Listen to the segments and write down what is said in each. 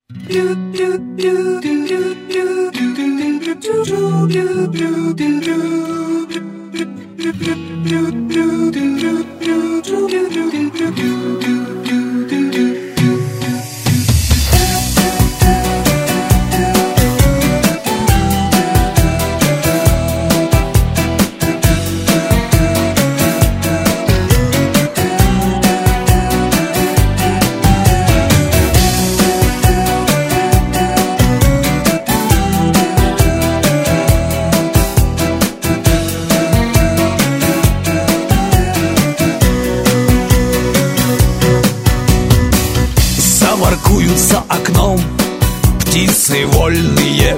Воркуют за окном птицы вольные,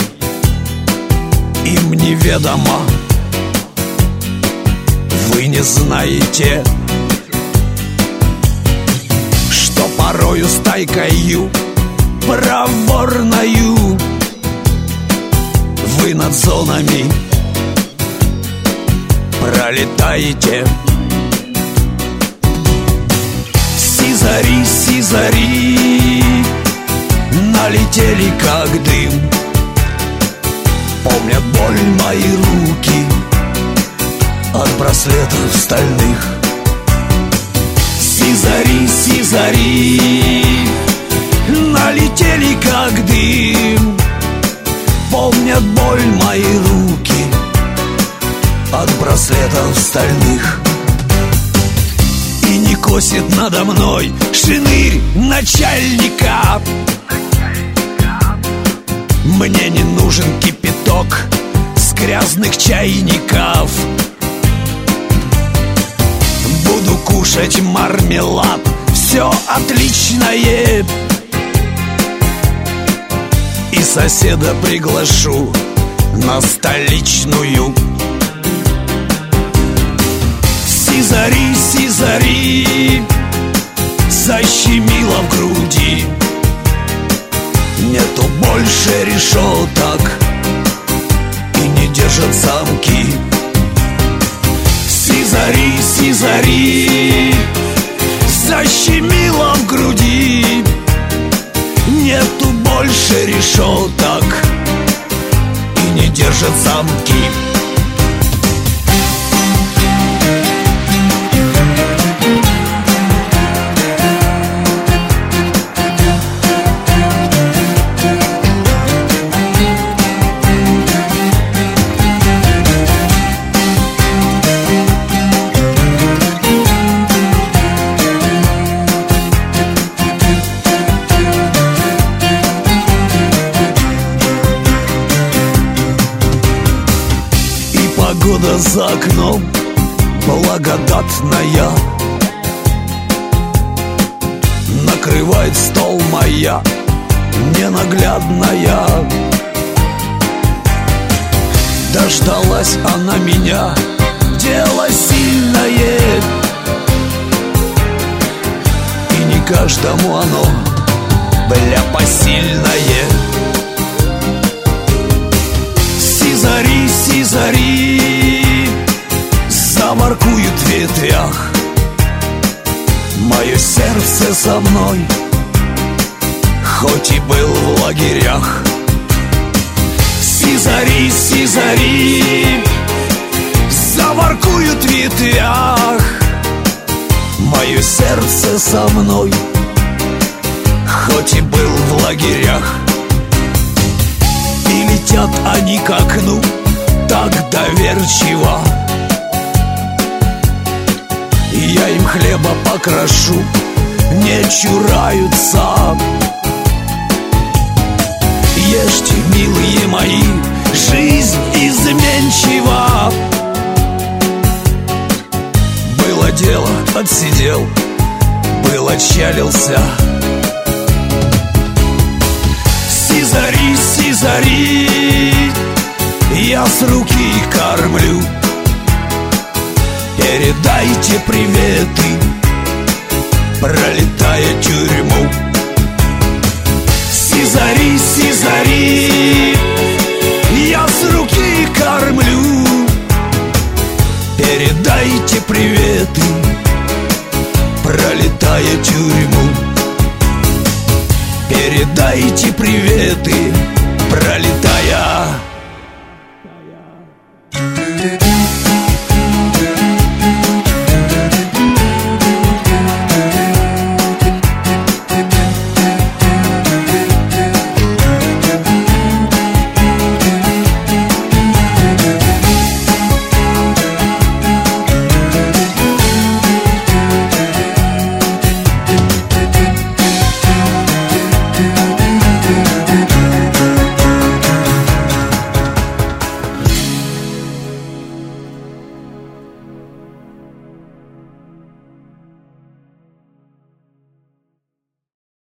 им неведомо, вы не знаете, что порою стайкою проворною вы над зонами пролетаете. Сизари, сизари, налетели как дым, помнят боль мои руки от браслетов стальных. Сизари, сизари, налетели как дым, помнят боль мои руки от браслетов стальных. И не косит надо мной шинырь начальника. Мне не нужен кипяток с грязных чайников. Буду кушать мармелад, все отличное, и соседа приглашу на столичную. Сизари, сизари, защемило в груди, нету больше решеток и не держат замки. Сизари, сизари, защемило в груди, нету больше решеток и не держат замки. Погода за окном благодатная, накрывает стол моя ненаглядная. Дождалась она меня, дело сильное, и не каждому оно, бля, посильное. Сизари, сизари, заворкуют в ветвях, мое сердце со мной, хоть и был в лагерях. Сизари, сизари, заворкуют в ветвях, мое сердце со мной, хоть и был в лагерях. И летят они к окну так доверчиво, и я им хлеба покрошу, не чураются. Ешьте, милые мои, жизнь изменчива. Было дело, отсидел, был отчалился. Сизари, сизари, я с руки кормлю. Передайте приветы, пролетая тюрьму. Сизари, сизари, я с руки кормлю. Передайте приветы, пролетая тюрьму. Передайте передайте приветы, пролетая